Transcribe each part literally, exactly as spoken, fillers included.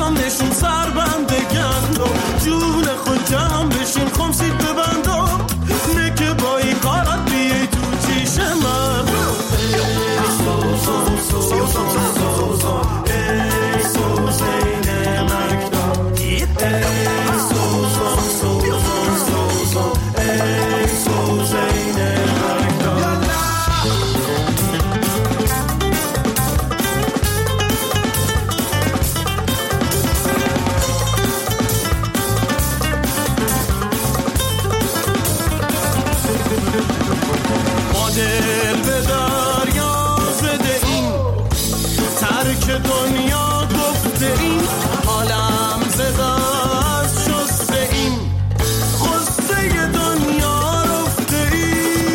زبان نشون سر بنده گندم جون خود جمع بشین خمسید ببندم نه که با این کارات بیای تو چیش مردم ای سوزان سوزان سوزان ای سوزین مکتب ای سوزان سوزان سوزان ای سوزین مکتب دل به دریا زده این ترک دنیا گفته این عالم زده از شسته این خسته دنیا رفته این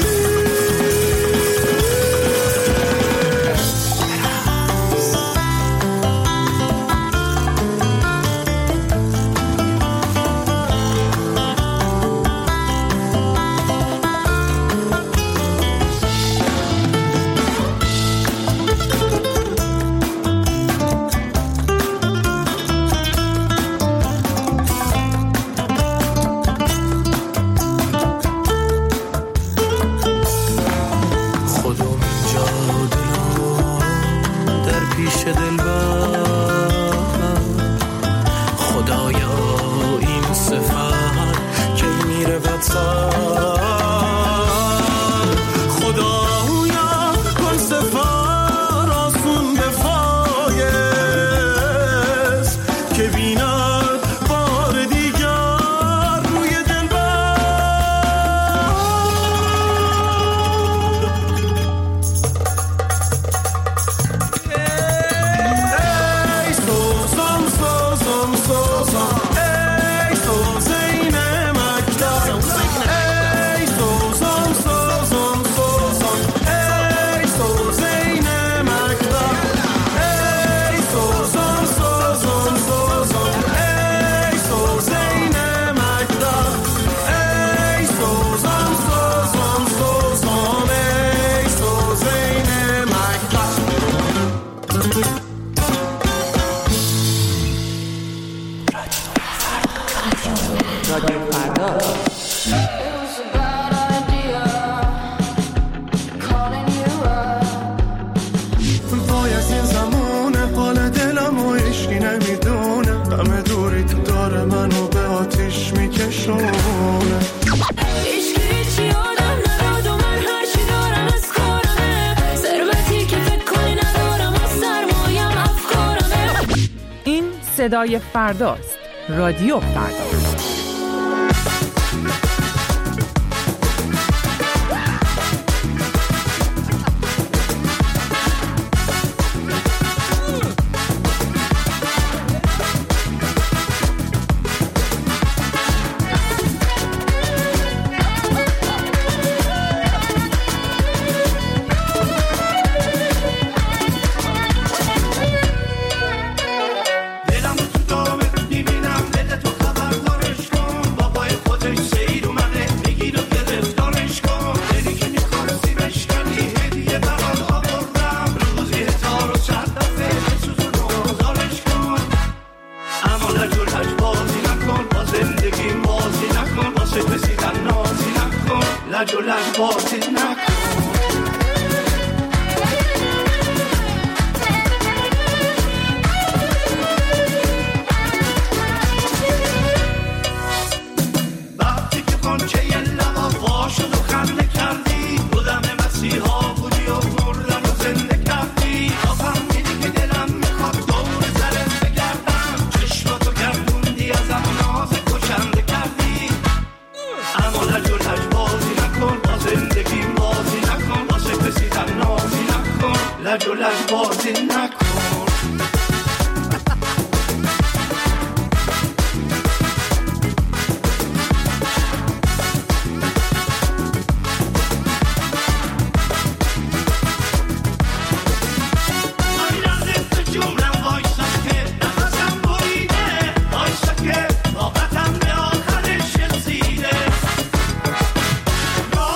صدای فرداست. رادیو فردا.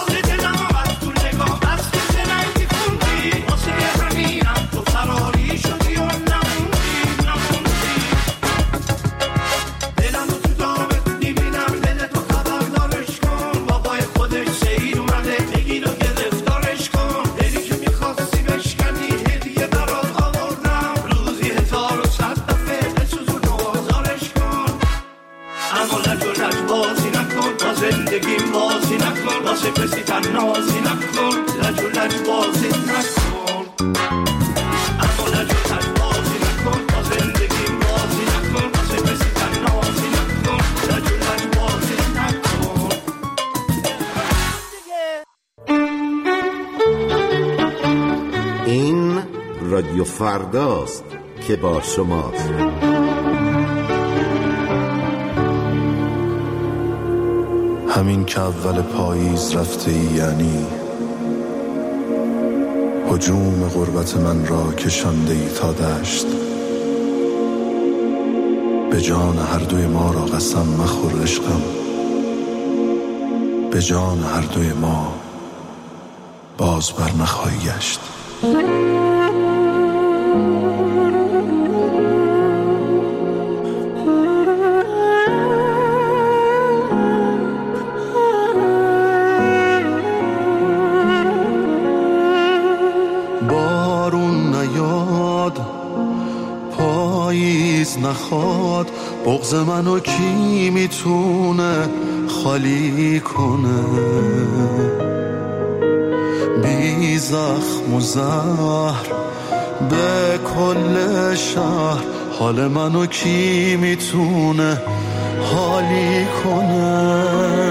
فراری بازی نکن واسه کسی تنازی نکن لج و لج بازی نکن اما لج و لج بازی نکن با زندگی بازی نکن واسه کسی تنازی نکن لج و لج بازی نکن. این رادیو فرداست که با شماست. همین که اول پاییز رفته ای، یعنی هجوم غربت من را کشانده ای تا دشت. به جان هر دوی ما را قسم مخور عشقم، به جان هر دوی ما باز بر نخواهی گشت. بارون نیاد پاییز نخواد، بغض منو کی میتونه خالی کنه؟ بی زخم و زهر به کل شهر، حال منو کی میتونه حالی کنه؟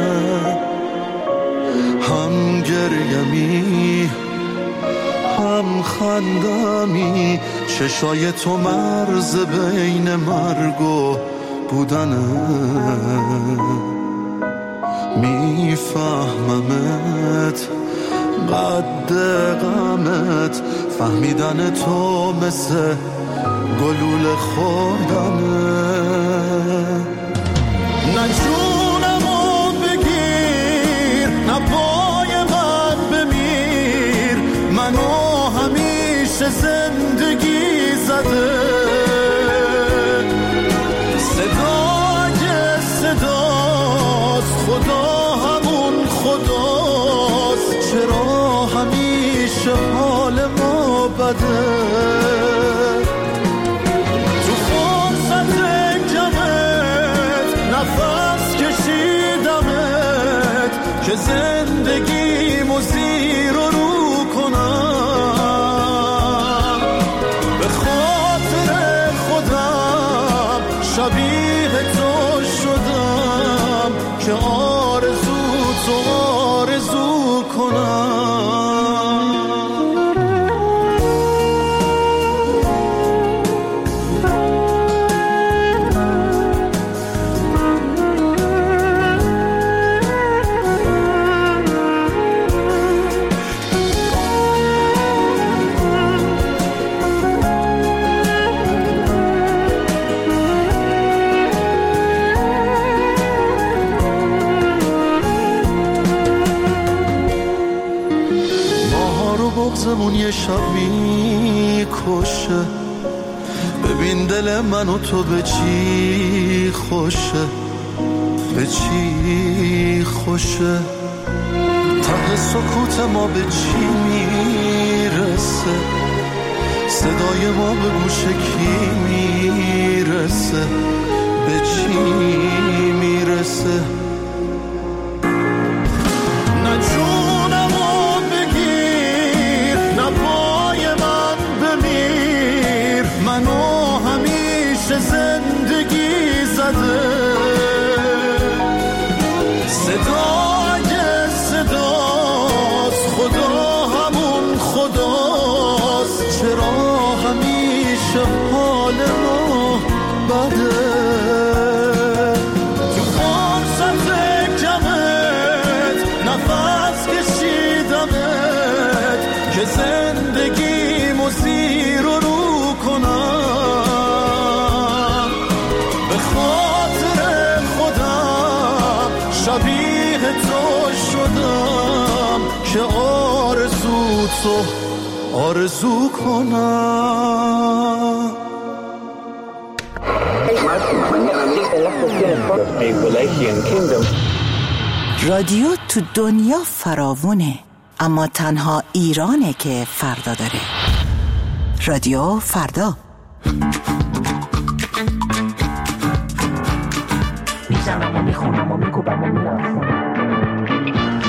هم گریمی هم خندمی، چشای تو مرز بین مرگ و بودنه. میفهممت قد غمت، فهمیدن تو مثل گلوله خوردنه. نه جونمو بگیر نه پای من بمیر، منو همیشه زندگی زده. صدای صداست خدا همون خداست، چرا همیشه حال ما بده؟ تو فرصت کمت نفس کشیدمت که زندگیمو زیر و رو کنم. به خاطر خودم شبیه تو شدم که آرزو تو آرزو کنم. بغضمون یه شب میکشه، ببین دل من و تو به چی خوشه، به چی خوشه. ته سکوت ما به چی میرسه، صدای ما به گوش کی میرسه، به چی میرسه. نه جونمو بگیر نه پای من بمیر، منو همیشه زندگی زده. صدای صداست خدا همون خداست، چرا همیشه حال ما بده؟ تو فرصت کمت نفس کشیدمت که زندگیمو زیر و رو کنم. به خاطر خودم شبیه تو شدم که آرزو تو آرزو کنم. رادیو تو دنیا فراوونه، اما تنها ایرانه که فردا داره. رادیو فردا. میزنم و میخونم و میکوبم و میرم.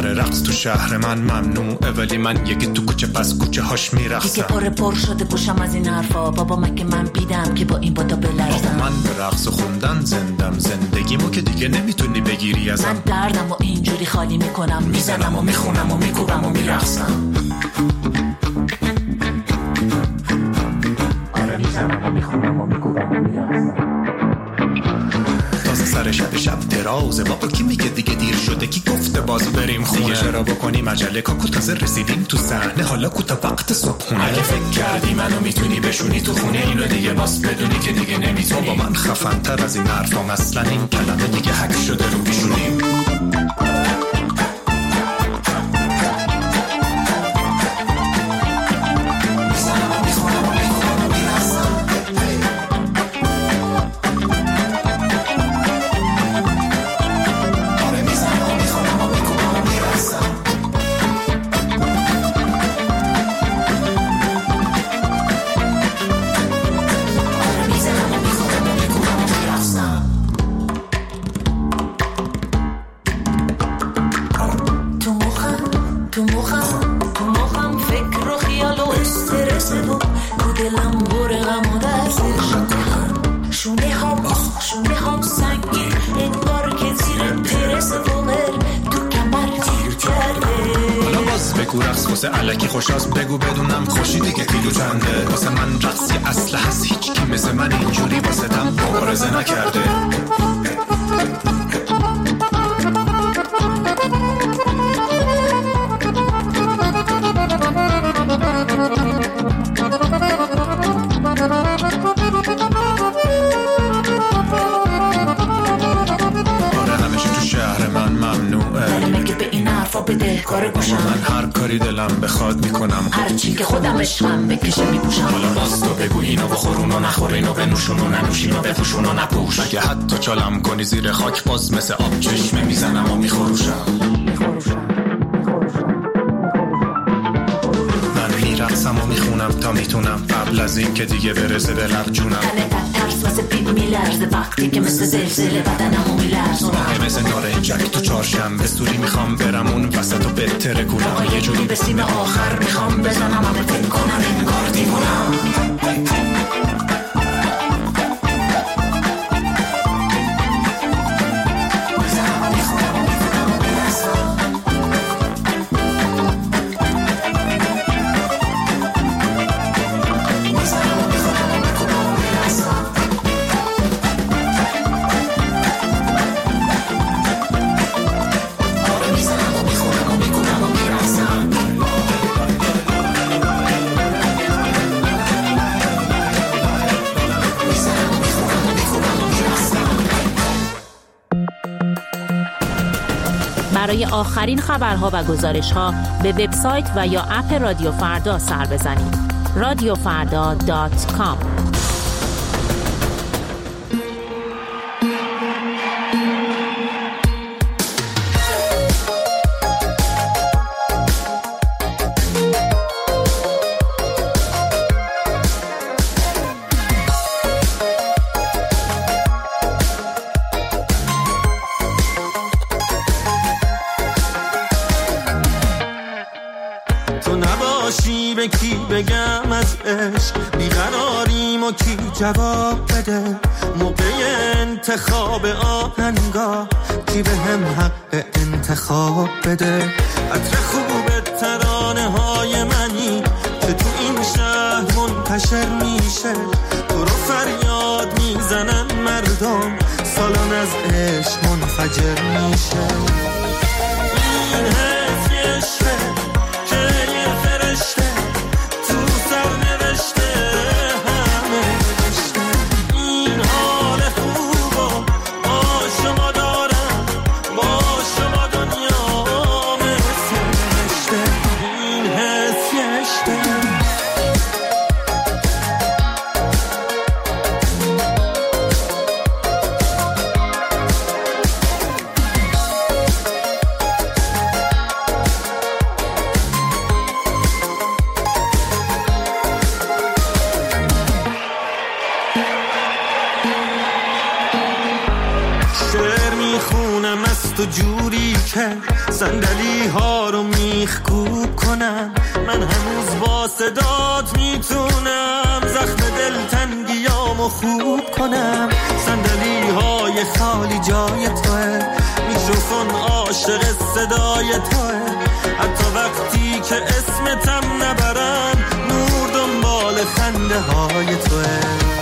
آره رقص تو شهر من ممنوعه، ولی من یکی تو کوچه پس کوچه هاش میرقصم. دیگه پر پر شده گوشم از این حرفا، بابا مگه من بیدم که با این بادا بلرزم. من به رقص خوندن زندم، زندگیمو که دیگه نمیتونی بگیری ازم. من دردم و اینجوری خالی میکنم، میزنم و میخونم و میکوبم و میرقصم. آره میزنم و میخونم و میکوبم و میرقصم. تازه سر شب شب درازه، بابا کی میگه دیگه دیر شده؟ کی گفته باز بریم خونه؟ دیگه چرا بکنیم عجله کاکو؟ تازه رسیدیم تو صحنه، حالا کوتا وقت صبحونه. اگه فکر کردی منو میتونی بشونی تو خونه، اینو دیگه باز بدونی که دیگه نمیتونی. بابا من خفن تر از این حرفام، اصلا این کلمه دیگه حک شده رو پیشونیم. الکی خوشاست بگو بدونم خوشی دیگه کیلو چنده. واسه من رقصی اصله هست، هیچ کی مثل من اینجوری واسه دم مبارزه نکرده. من هر کاری دلم بخواد میکنم، هر چی که خودم عشقم بکشه میپوشم. حالا باز تو بگو اینو بخورون و نخور، اینو بنوشون و ننوشین و بپوشون و نپوش. اگه حتی چالم کنی زیر خاک، باز مثل آب چشمه میزنم و میخوروشم. من میرقصم و میخونم تا میتونم، قبل از این که دیگه برسه به لب جونم. تنه ترس واسه پیپ میلرزه، وقتی که مثل زلزله بدنمو میلرزونم. مثل نارنجک تو چهارشنبه سوری میخوام برم اون وسط و بتره گولم. یه جوری به سیم آخر میخوام بزنم، همه فکر کنم انگار دیوونم. برای آخرین خبرها و گزارش‌ها به وبسایت و یا اپ رادیو فردا سر بزنید. رادیو فردا دات کام. به کی بگم از عشق بیقراریم و کی جواب بده؟ موقع انتخاب آهنگا کی به هم حق انتخاب بده؟ عطر خوب ترانه های منی که تو این شهر منتشر میشه، تو رو فریاد میزنن مردم، سالن از عشق منفجر میشه. این حس یه عشقه که یه فرشته تو سر نوشته همه نوشته. این حال خوبا با شما دارم، با شما دنیا مثل نوشته. این حس یه عشقه. شعر میخونم از تو جوری که صندلی ها رو میخکوب کنم، من هنوز با صدات میتونم زخم دلتنگیامو خوب کنم. صندلی های خالی جای توه، میکروفون عاشق صدای توه، حتی وقتی که اسمتم نبرم نور دنبال خنده های توه.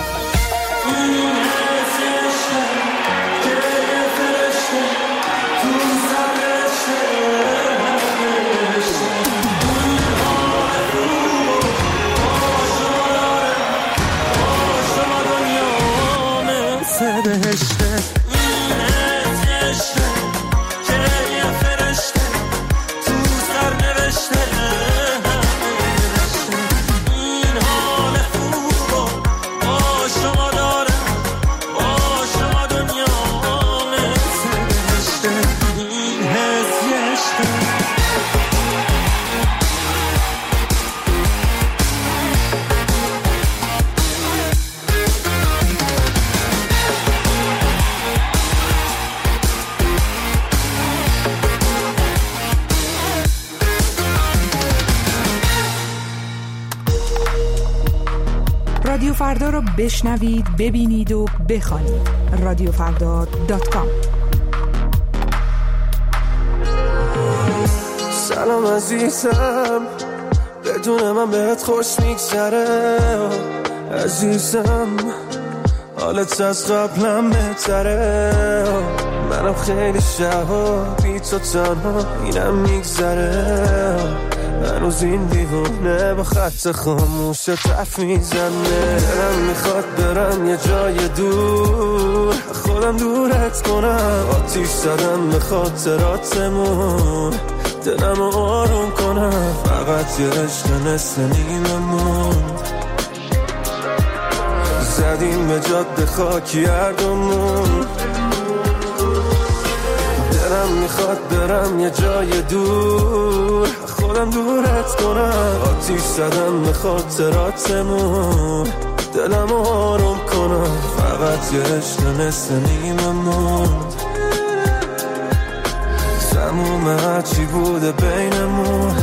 بهشته این عشقه که یه فرشته تو سر نوشته، این حال خوب با شما دارم، با شما دنیا مثل بهشته، این حس یه عشقه. رادیو فردا رو بشنوید، ببینید و بخوانید. رادیو فردا دات کام. سلام عزیزم، بدون من بهت خوش میگذره عزیزم، حالت از قبلم بهتره، منم خیلی شبا بی تو تنها اینم میگذره، هنوز این دیوونه با خط خاموش طرف میزنه، دلم میخواد برم یه جای دور، خودم دورت کنم، آتیش زدم به خاطراتمون، دلم آروم کنم، فقط یه عشق نصف نیممون، زدیم به جاده خاکی هردومون، دلم میخواد برم یه جای دور، خودم دورت کنم، آتیش زدم به خاطراتمون، دلم آروم کنم، فقط یه عشق نصف نیممون، تموم هرچی بوده بینمون.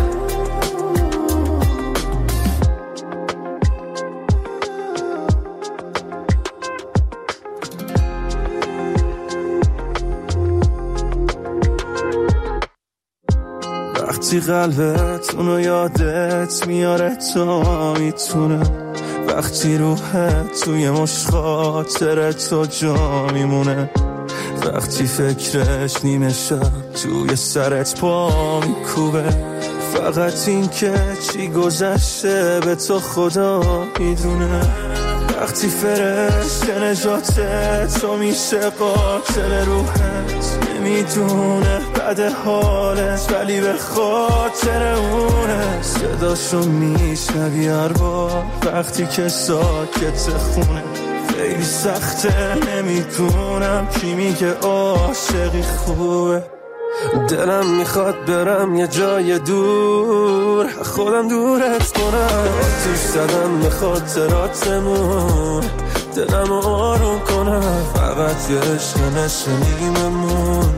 وقتی قلبت اونو یادت میاره تا میتونه، وقتی روحت توی مش خاطرت تو جا میمونه، وقتی فکرش نیمه شب توی سرت پا میکوبه، فقط این که چی گذشته به تو خدا میدونه، وقتی فرشته نجاتت تو میشه قاتل روحت، نمیدونه بد حالت ولی به خاطر اونه، صداشو میشنوی هر بار وقتی که ساکت خونه، خیلی سخته نمیدونم کی میگه عاشقی خوبه، دلم میخواد برم یه جای دور، خودم دورت کنم، آتیش زدم به خاطراتمون، دلم آروم کنم، فقط یه عشق نصف نیممون،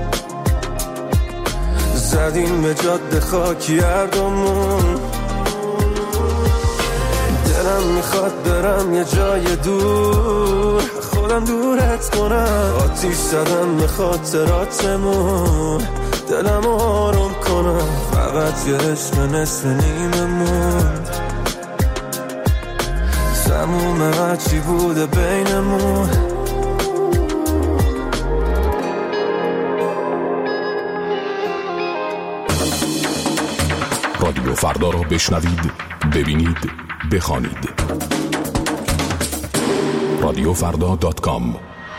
زدیم به جاده خاکی هردومون، دلم میخواد برم یه جای دور، خودم دورت کنم، آتیش زدم به خاطراتمون، دلم آروم کنم، فقط یه عشق نصف نیممون، تموم هرچی بوده بینمون. رادیو فردا رو بشنوید، ببینید، بخوانید. رادیو فردا دات کام.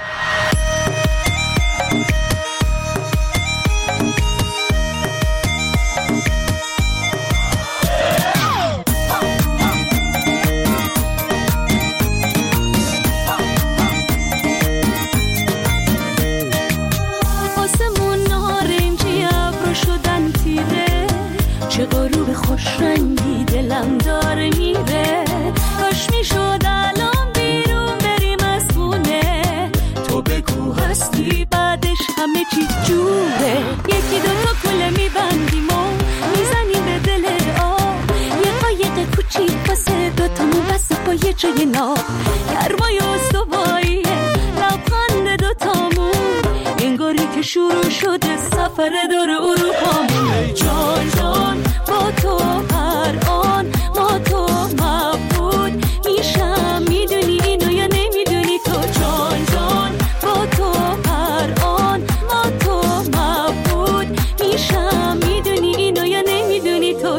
چه غروب خوش رنگی دلم داره میره، کاش میشد الان بیرون بریم از خونه، تو بگو هستی بعدش همه چی جوره، یکی دو هجه ناب گرمای استواییه لبخند دوتامون انگاری که شروع شده سفر دور اروپامون. ای جان جان با تو هر آن ما تو مبود میشم میدونی اینو یا نمیدونی تو جان جان با تو هر آن ما تو مبود میشم میدونی اینو یا نمیدونی تو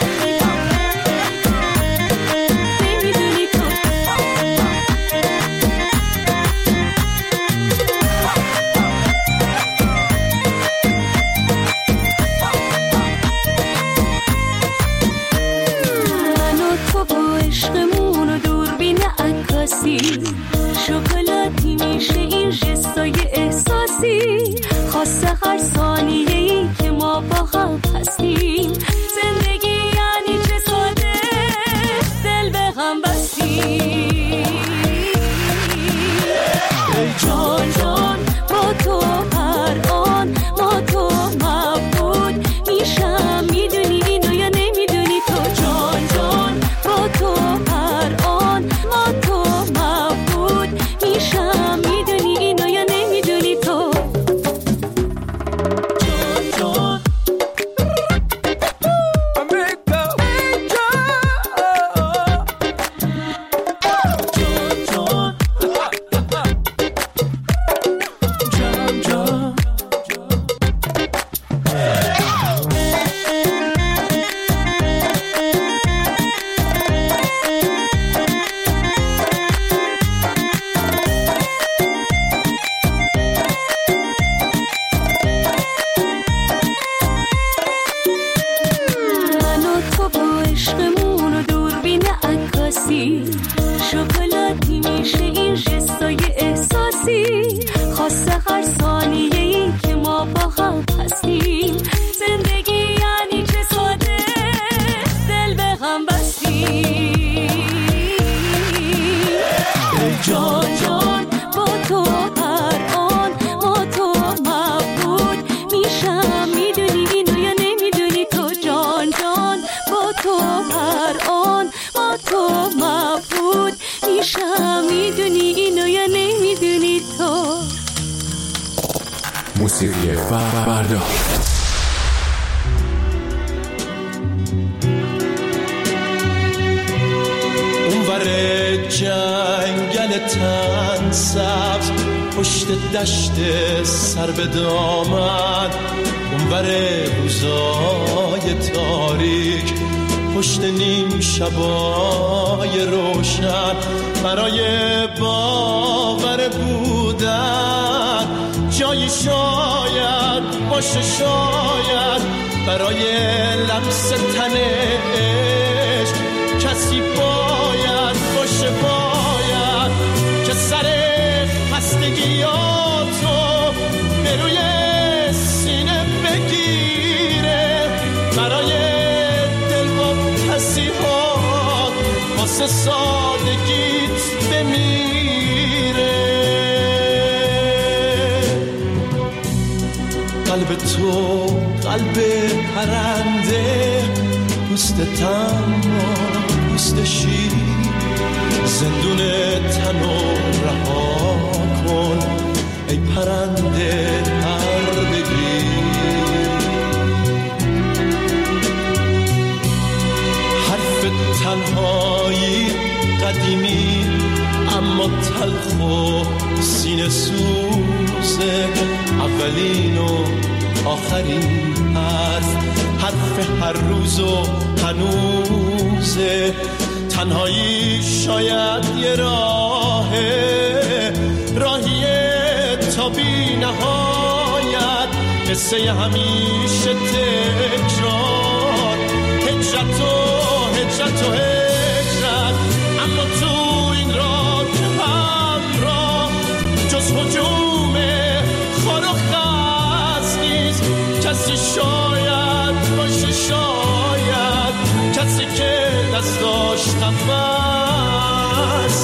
شکلاتی میشه این جستای احساسی خاصه هر ثانیه‌ای که ما با هم هستیم. زندگی یعنی چه ساده دل به هم بستیم. ای جان جان با تو هر آن ما تو مبود میشم میدونی اینو یا نمیدونی تو جان جان با تو هر آن ما تو مبود میشم میدونی اینو یا نمیدونی تو جان شکلاتی میشه این جستای احساسی خاصه هر ثانیه‌ای که ما با هم هستیم. زندگی یعنی چه ساده دل به هم بستیم. ای جان جان با تو هر آن ما تو مبود میشم میدونی اینو یا نمیدونی تو جان جان با تو هر آن ما تو مبود میشم میدونی اینو یا نمیدونی تو. موسیقی فردا اونور جنگل تن سبز پشت دشت سر به دامن اونور روزای تاریک پشت نیم شبای روشن برای باور بودن جایی شاید باشه شاید برای لمس تن عشق کسی باید باشه باید که سر خستگیاتو به روی سینه بگیره برای نصیحات واسه سادگیت بمیره. قلب تو قلب پرنده پوست تنها پوست شیر زندون تنو رها کن ای پرنده پر بگیر. تنهایی قدیمی اما تلخ و سینه سوزه اولین و آخرین حرف حرف هر روز و هنوزه. تنهایی شاید یه راهه راهیه تا بی نهایت قصه همیشه تکرار هجرت و هجرت و هجرت اما تو این راه که همراه جز هجوم خار و خز نیست کسی شاید باشه شاید کسی که دستاش نفس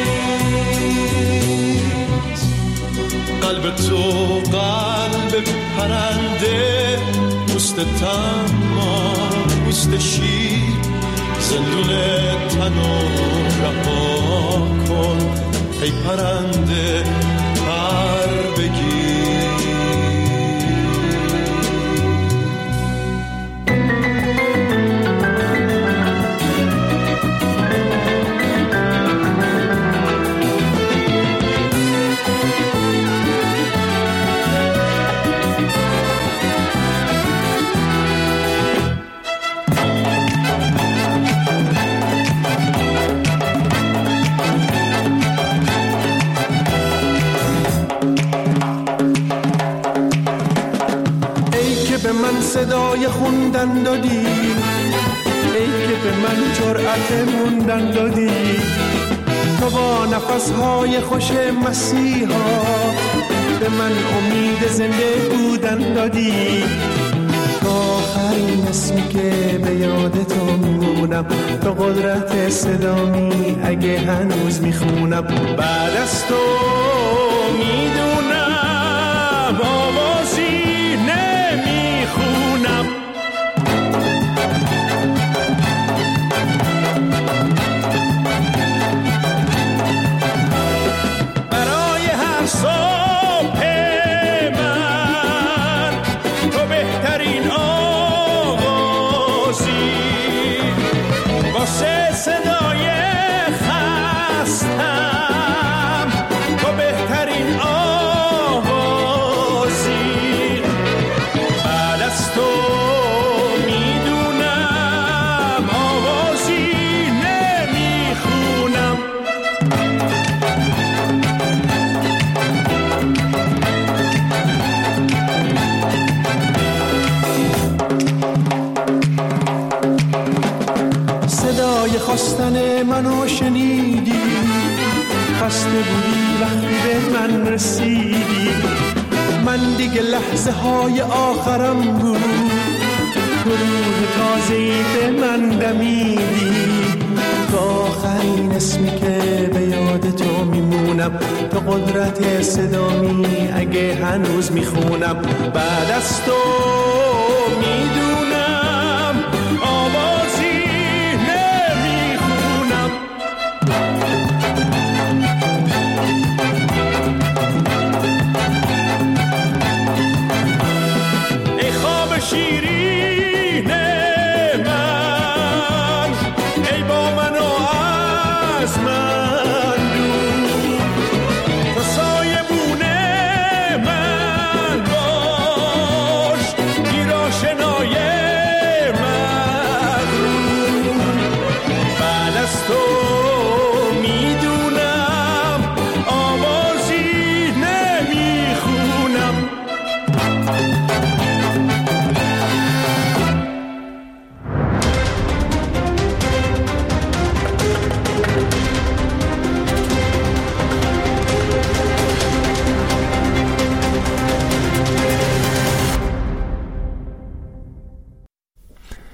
نیست. قلب تو قلب پرنده پوست تما پوست شیر زندون تنو رها کن ای پرنده پر بگیر. صدای خوندن دادی، ای که به من جرأت موندن دادی، تو با نفسهای خوش مسیحا به من امید زنده بودن دادی. تو آخرین اسمی که به یاد تو میمونم، تو قدرت صدامی اگه هنوز میخونم. بعد از تو میدونم آوازی نمیخونم. برای هر صبح من تو بهترین آوازی، واسه صدای خستم تو بهترین آوازی. بعد از تو میدونم آوازی نمیخونم. صدای خواستن منو شنیدی، خسته بودی وقتی به من رسیدی. من دیگه لحظه های آخرم بود، تو روح تازه‌ای به من دمیدی. تو آخرین اسمی که به یاد تو میمونم، تو قدرت صدامی اگه هنوز میخونم. بعد از تو می